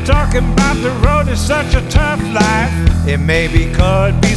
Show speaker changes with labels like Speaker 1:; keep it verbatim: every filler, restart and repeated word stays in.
Speaker 1: talking about the road is such a tough life. It may be could be